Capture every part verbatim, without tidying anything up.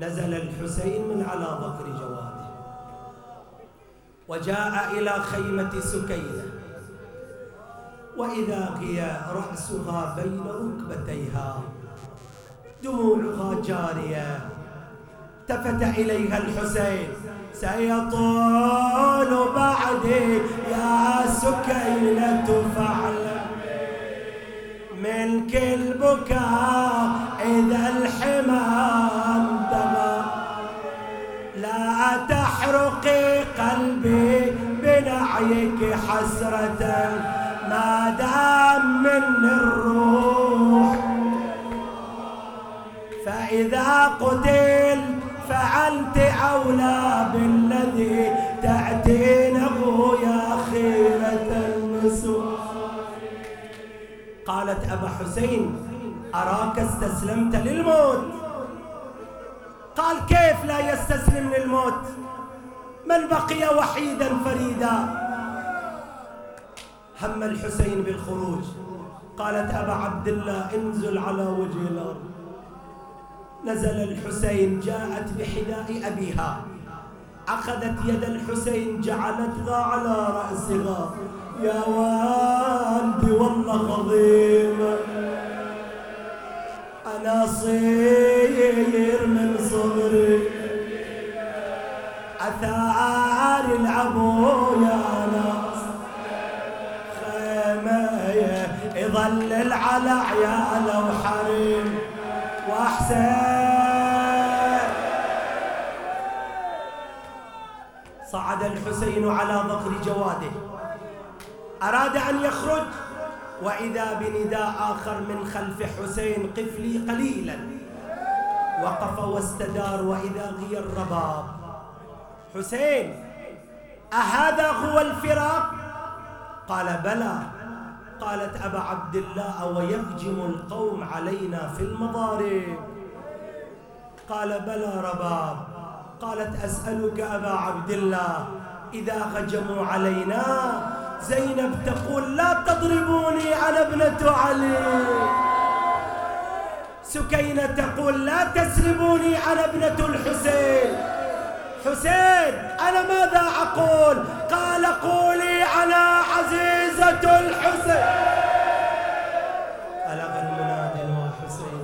نزل الحسين من على ظهر جواده وجاء إلى خيمة سكينة، وإذا هي رأسها بين ركبتيها دموعها جارية. التفت إليها الحسين: سيطول بعدي يا سكينة فاعلم منك البكاء إذا الحمام دمى، لا تحرقي قلبي بنعيك حسرة ما دام من الروح، فإذا قتل فأنت أولى بالذي تأتينه يا خيرة النسوء. قالت: أبا حسين، أراك استسلمت للموت. قال: كيف لا يستسلم للموت؟ من بقي وحيدا فريدا؟ هم الحسين بالخروج. قالت: أبا عبد الله، انزل على وجه الأرض. نزل الحسين، جاءت بحذاء أبيها، أخذت يد الحسين جعلتها على رأسها: يا والدي والله عظيم، أنا صير من صغري أثار العبو يا ناس خيمة يظلل على عياله وحريم وأحسن. صعد الحسين على ظهر جواده، أراد أن يخرج، وإذا بنداء آخر من خلف حسين: قف لي قليلا. وقف واستدار، وإذا هي الرباب: حسين، أهذا هو الفراق؟ قال: بلى. قالت: أبا عبد الله، أو يهجم القوم علينا في المضارب؟ قال: بلى رباب. قالت: أسألك أبا عبد الله، إذا هجموا علينا زينب تقول: لا تضربوني أنا ابنة علي. سكينة تقول: لا تسلبوني أنا ابنة الحسين. حسين، أنا ماذا أقول؟ قال: قولي أنا عزيزة الحسين. ألغى المنادي وحسين.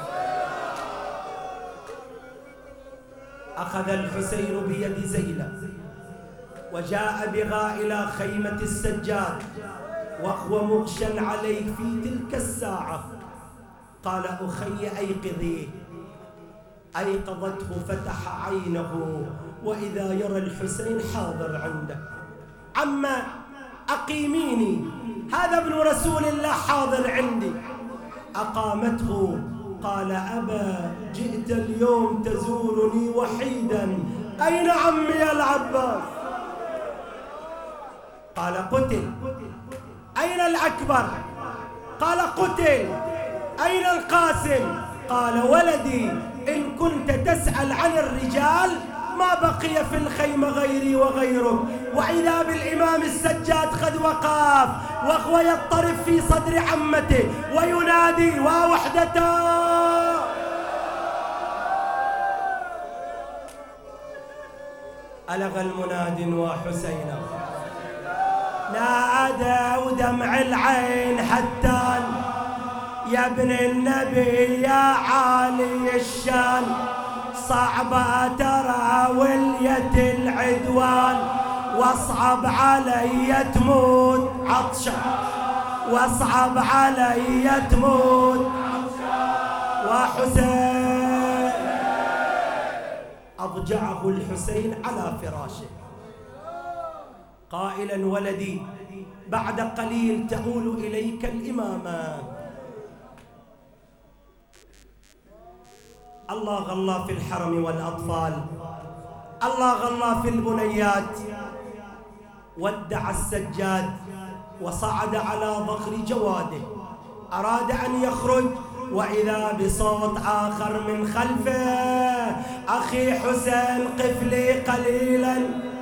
أخذ الحسين بيد زينب وجاء بها إلى خيمة السجاد وهو مغشى عليه في تلك الساعة. قال: أخي أيقظيه. أيقظته، فتح عينه وإذا يرى الحسين حاضر عنده. عما أقيميني، هذا ابن رسول الله حاضر عندي. أقامته. قال: أبا، جئت اليوم تزورني وحيدا، أين عمي العباس؟ قال: قتل. أين الأكبر؟ قال: قتل. أين القاسم؟ قال: ولدي، إن كنت تسأل عن الرجال ما بقي في الخيمة غيري وغيرك. وإذا بالإمام السجاد قد وقف وهو يضطرب في صدر عمته وينادي: ووحدته. ألغى المناد وحسينا، نادى ودمع العين حتى: يا ابن النبي يا عالي الشان، صعبة ترى ولية العدوان، واصعب علي تموت عطشان، واصعب علي تموت وحسين. أضجعه الحسين على فراشه قائلا: ولدي، بعد قليل تؤول إليك الإمامة. الله غلى في الحرم والأطفال، الله غلى في البنيات. ودع السجاد وصعد على ظهر جواده، أراد أن يخرج، وإذا بصوت آخر من خلفه: أخي حسين، قف لي قليلا.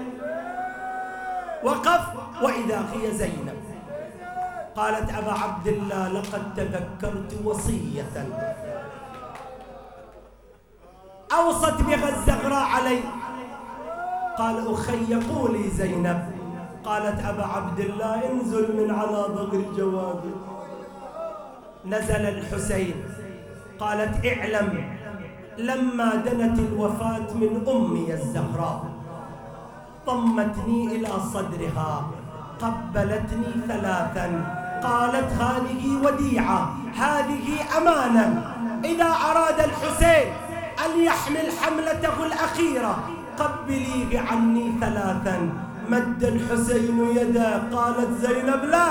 وقف، وإذا هي زينب. قالت: أبا عبد الله، لقد تذكرت وصية أوصت بها الزغراء علي. قال أخي قولي زينب. قالت أبا عبد الله انزل من على ظهر جوادي. نزل الحسين. قالت اعلم لما دنت الوفاة من أمي الزهراء ضمتني إلى صدرها قبلتني ثلاثا، قالت هذه وديعة، هذه أمانة، إذا أراد الحسين أن يحمل حملته الأخيرة قبليه عني ثلاثا. مد الحسين يده. قالت زينب لا.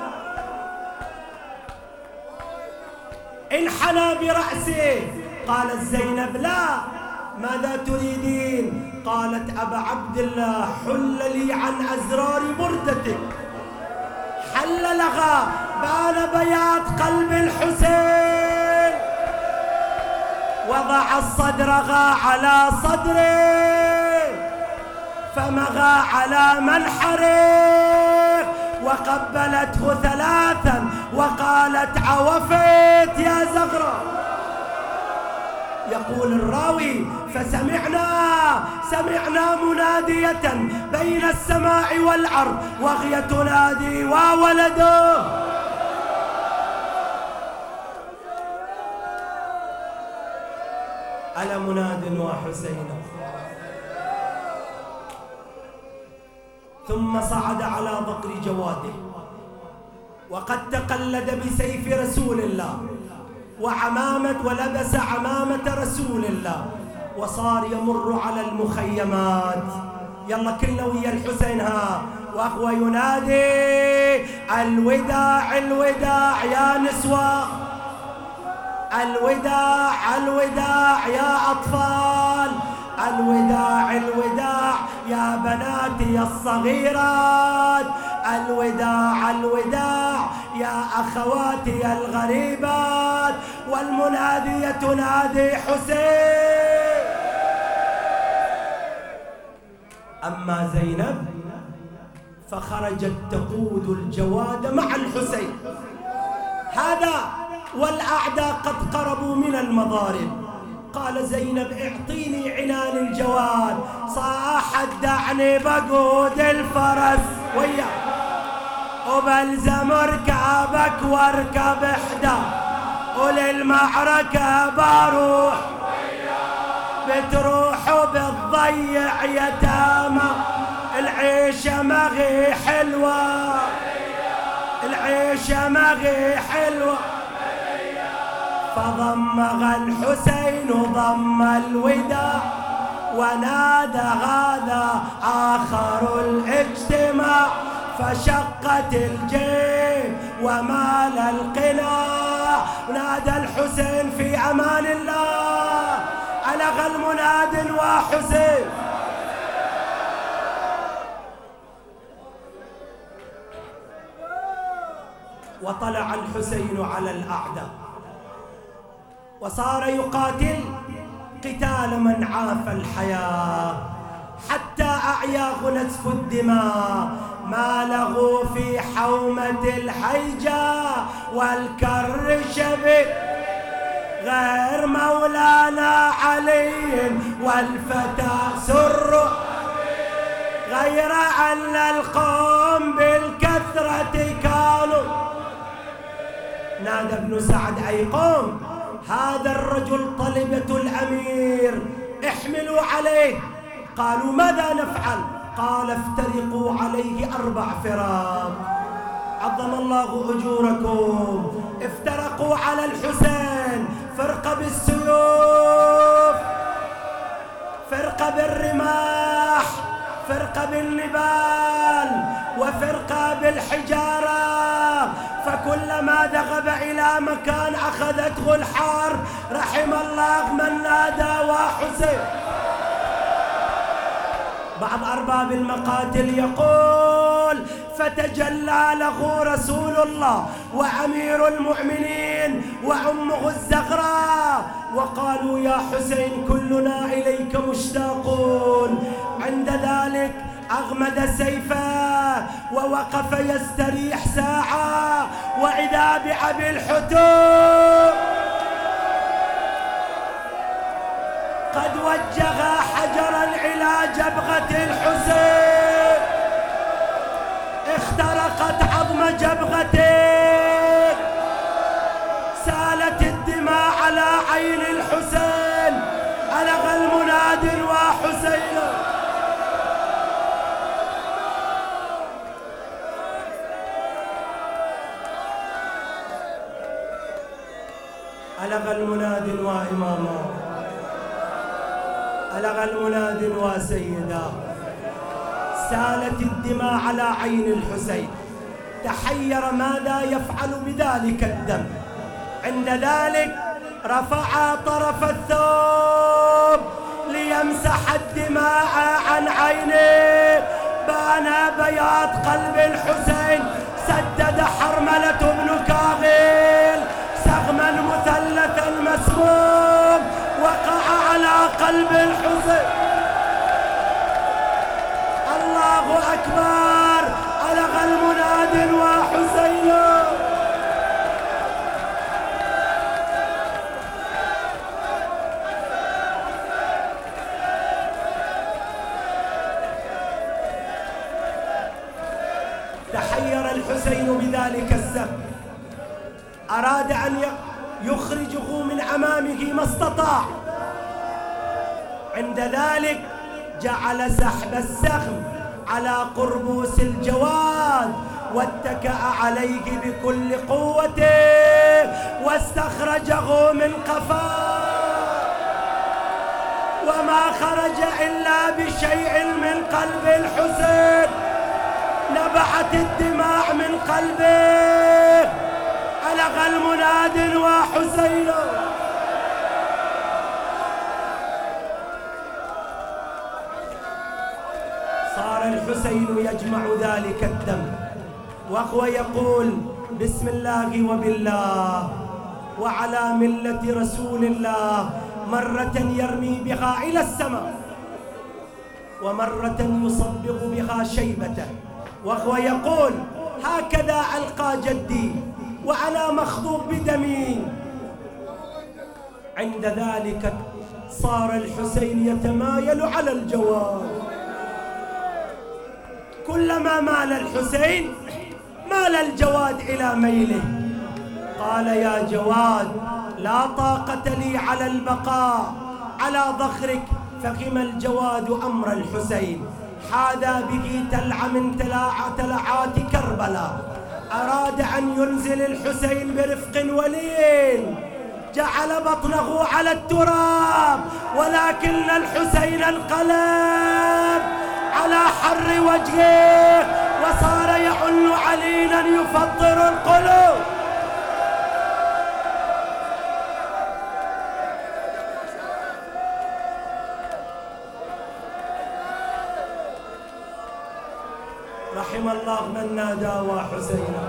انحنى برأسه. قالت زينب لا. ماذا تريدين؟ قالت أبا عبد الله حل لي عن أزرار بردتك. حل لها. بان بياض قلب الحسين. وضع صدرها على صدره فمغى على منحره وقبلته ثلاثا وقالت عوفت يا زغرة. يقول الراوي فسمعنا سمعنا منادية بين السماء والأرض وهي تنادي وولده. ألا مناد وحسين. ثم صعد على ظهر جواده وقد تقلد بسيف رسول الله وعمامة ولبس عمامة رسول الله وصار يمر على المخيمات. يلا كلنا ويا الحسين ها وهو ينادي الوداع الوداع يا نسوة، الوداع الوداع يا أطفال، الوداع الوداع يا بناتي الصغيرات، الوداع الوداع يا أخواتي الغريبات. والمنادية تنادي حسين. أما زينب فخرجت تقود الجواد مع الحسين. هذا والأعداء قد قربوا من المضارب. قال زينب اعطيني عنان الجواد. صاحت دعني بقود الفرس ويا وبلزم ركابك واركب احدى وللمعركة بروح بتروح وبتضيع يتامى. العيشة ما هي حلوة، العيشة ما هي حلوة. فضمها الحسين ضم الوداع ونادى هذا آخر الاجتماع. فشقت الجيب ومال القناع. نادى الحسين في أمان الله. ألغى المناد وحسين. وطلع الحسين على الأعداء وصار يقاتل قتال من عاف الحياة حتى أعياه نزف الدماء. ما له في حومة الحيجة والكر شبه غير مولانا علي والفتى سر، غير أن القوم بالكثرة كانوا. نادى ابن سعد أي قوم هذا الرجل طلبة الأمير احملوا عليه. قالوا ماذا نفعل؟ قال افترقوا عليه أربع فراق. عظم الله أجوركم. افترقوا على الحسين فرقة بالسيوف، فرقة بالرماح، فرقة بالنبال، وفرقة بالحجارة. فكلما ذهب إلى مكان أخذته الحرب. رحم الله من نادى وحسين. بعض أرباب المقاتل يقول فتجلى له رسول الله وأمير المؤمنين وأمه الزهراء وقالوا يا حسين كلنا إليك مشتاقون. عند ذلك أغمد سيفه ووقف يستريح ساعة وإذا بأبي الحتوم قد وجه حجرا إلى جبهة الحسين، اخترقت عظم جبهته، سالت الدماء على عين الحسين، ألغى المنادي وحسين. ألغى المنادي وإماما، ألغى المنادي وسيدا، سالت الدماء على عين الحسين، تحير ماذا يفعل بذلك الدم. عند ذلك رفع طرف الثوب ليمسح الدماء عن عينه، بان بياض قلب الحسين، سدد حرملة بن كاغيل سهما مثلثا مسموم وقع على قلب الحسين. الله أكبر، ألغى المنادي وحسين. تحير الحسين بذلك السهم، أراد أن يخرجه من أمامه ما استطاع. عند ذلك جعل سحب السهم على قربوس الجواد واتكأ عليه بكل قوته واستخرجه من قفاه، وما خرج إلا بشيء من قلب الحسين، نبعت الدماء من قلبه. ألغى المنادي وحسين. صار الحسين يجمع ذلك الدم وهو يقول بسم الله وبالله وعلى ملة رسول الله، مرة يرمي بها إلى السماء ومرة يصبغ بها شيبته، وهو يقول هكذا ألقى جدي وأنا مخضوب بدمي. عند ذلك صار الحسين يتمايل على الجواد، كلما مال الحسين مال الجواد إلى ميله. قال يا جواد لا طاقة لي على البقاء على ظهرك، فهم الجواد أمر الحسين، حاذا به تلع من تلعات كربلاء، أراد أن ينزل الحسين برفق ولين، جعل بطنه على التراب، ولكن الحسين انقلب على حر وجهه وصار يعل علينا يفطر القلوب. رحم الله من نادى وحسينا.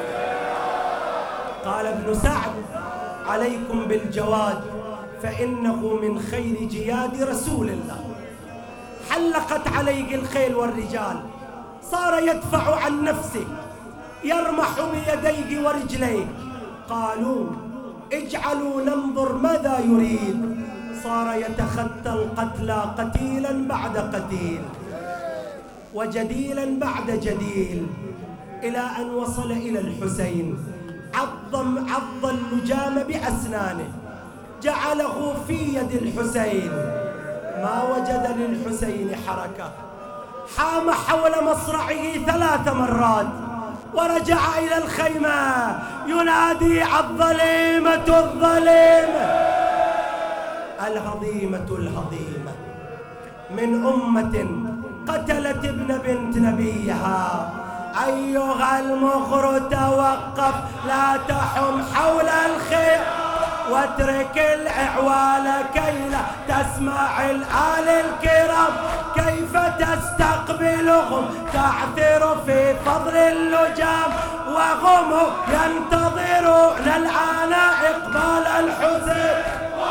قال ابن سعد عليكم بالجواد فإنه من خير جياد رسول الله. حلقت عليه الخيل والرجال، صار يدفع عن نفسه، يرمح بيديه ورجليه. قالوا اجعلوا ننظر ماذا يريد. صار يتخطى القتلى قتيلا بعد قتيل وجديلا بعد جديل، إلى أن وصل إلى الحسين، عظم عض اللجام بأسنانه، جعله في يد الحسين، ما وجد للحسين حركة، حام حول مصرعه ثلاث مرات ورجع إلى الخيمة ينادي الظليمة الظليمة الهضيمة الهضيمة من أمة قتلت ابن بنت نبيها. أيها المغر توقف لا تحم حول الخير واترك الإعوال كي لا تسمع الآل الكرام كيف تستقبلهم تعثر في فضل اللجام وهم ينتظرون الآن إقبال الحسين.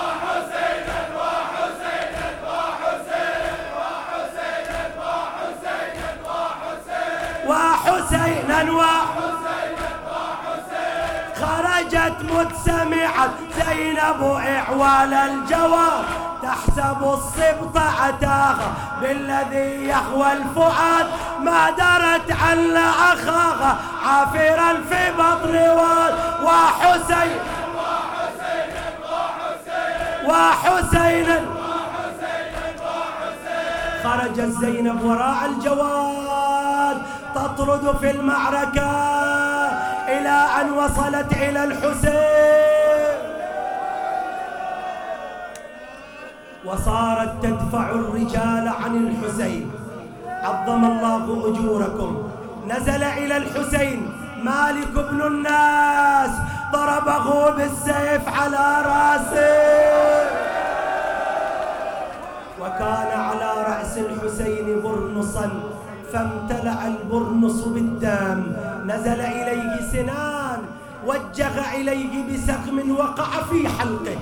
وحسينا وحسينا خرجت متسمعة زينب إعوال الجواب تحسب الصبط عتاغا بالذي يهوى الفؤاد ما درت عن أخاها عافرا في بطن واد وحسين وحسين خرجت زينب وراء الجواد تطرد في المعركة إلى أن وصلت إلى الحسين وصارت تدفع الرجال عن الحسين. عظم الله أجوركم. نزل إلى الحسين مالك بن الناس ضربه بالسيف على رأسه، وكان على رأس الحسين برنصا فامتلأ البرنص بالدم. نزل إليه سنان وجه إليه بسهم وقع في حلقه.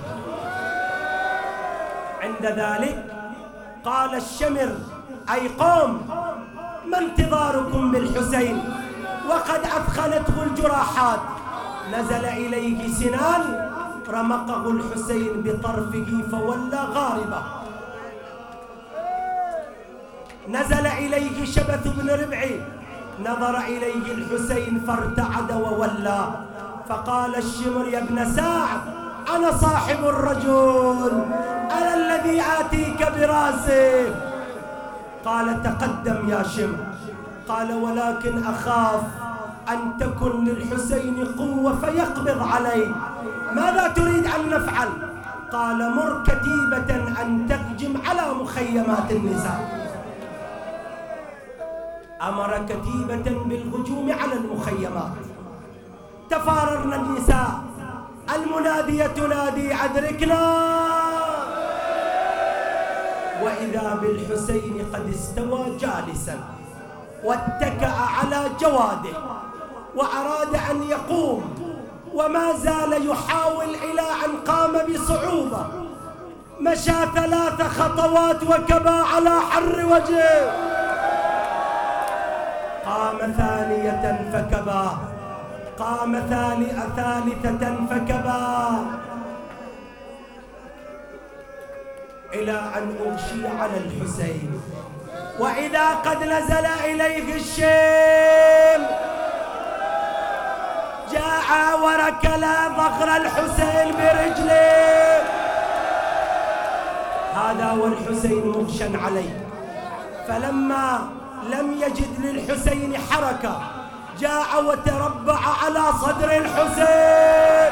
عند ذلك قال الشمر أي قوم ما انتظاركم بالحسين وقد أثخنته الجراحات. نزل إليه سنان رمقه الحسين بطرفه فولى غاربه. نزل إليه شبث بن ربعي نظر إليه الحسين فارتعد وولى. فقال الشمر يا ابن سعد أنا صاحب الرجل، أنا الذي آتيك براسه. قال تقدم يا شمر. قال ولكن أخاف أن تكن للحسين قوة فيقبض علي، ماذا تريد أن نفعل؟ قال مر كتيبة أن تهجم على مخيمات النساء. أمر كتيبة بالهجوم على المخيمات. تفاررن النساء، المنادية تنادي أدركنا، وإذا بالحسين قد استوى جالسا واتكأ على جواده وأراد أن يقوم، وما زال يحاول إلى أن قام بصعوبة. مشى ثلاث خطوات وكبى على حر وجهه. قام ثانية فكبى، قام ثالثة فكبى، إلى أن أغشي على الحسين. وإذا قد نزل إليه الشيم جاء وركل ظهر الحسين برجله. هذا والحسين مغشى عليه. فلما لم يجد للحسين حركة جاء وتربع على صدر الحسين.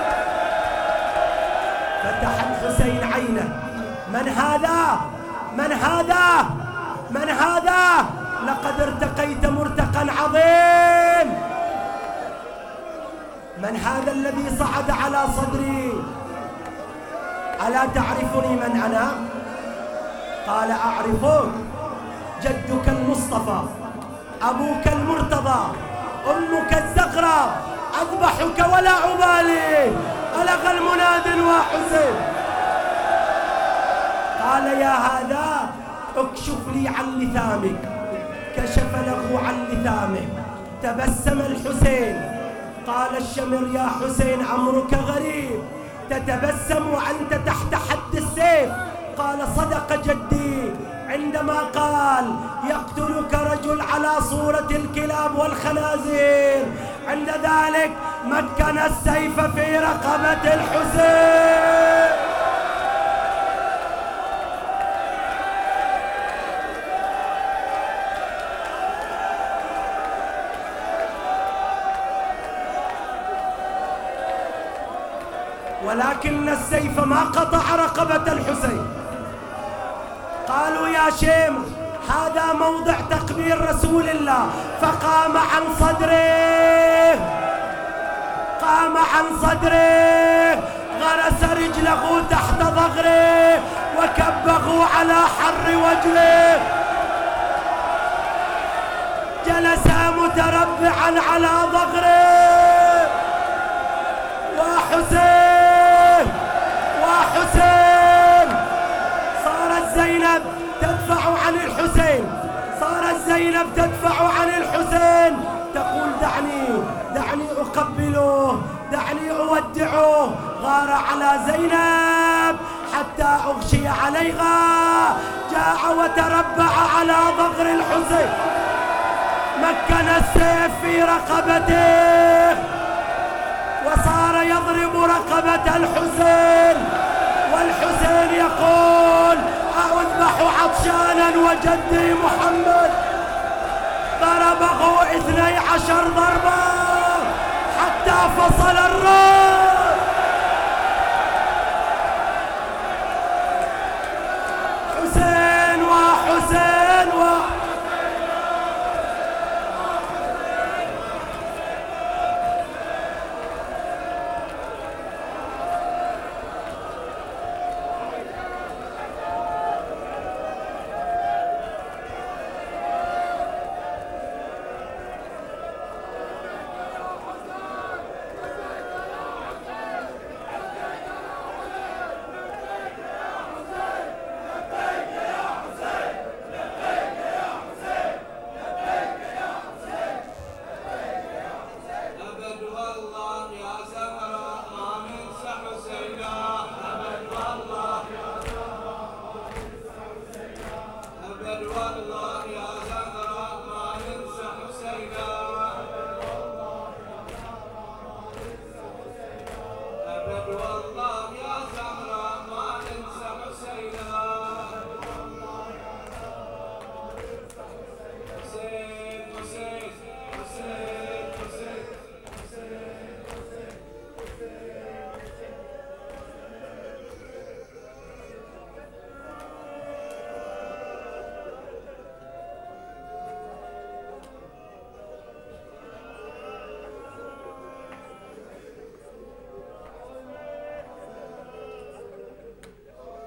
فتح الحسين عينه. من هذا؟ من هذا؟ من هذا؟ لقد ارتقيت مرتقا عظيم. من هذا الذي صعد على صدري؟ ألا تعرفني من أنا؟ قال أعرفك، جدك المصطفى، أبوك المرتضى، أمك الزغرة، أذبحك ولا أبالي. ألغى المناد وحسين. قال يا هذا اكشف لي عن لثامك. كشف له عن لثامه. تبسم الحسين. قال الشمر يا حسين أمرك غريب، تتبسم وأنت تحت حد السيف. قال صدق جدي عندما قال يقتلك رجل على صورة الكلاب والخنازير. عند ذلك مكن السيف في رقبة الحسين. ولكن السيف ما قطع رقبة الحسين. قالوا يا شيم هذا موضع تقبيل رسول الله. فقام عن صدره، قام عن صدره، غرس رجله تحت ظهره وكبه على حر وجهه. جلس متربعا على ظهره. وحسين وحسين صارت زينب تدفع عن الحسين، صارت زينب تدفع عن الحسين تقول دعني دعني أقبله، دعني أودعه. غار على زينب حتى أغشي عليها جاء وتربع على ظهر الحسين، مكن السيف في رقبته وصار يضرب رقبة الحسين، والحسين يقول أذبح عطشانا وجدي محمد ضربه اثني عشر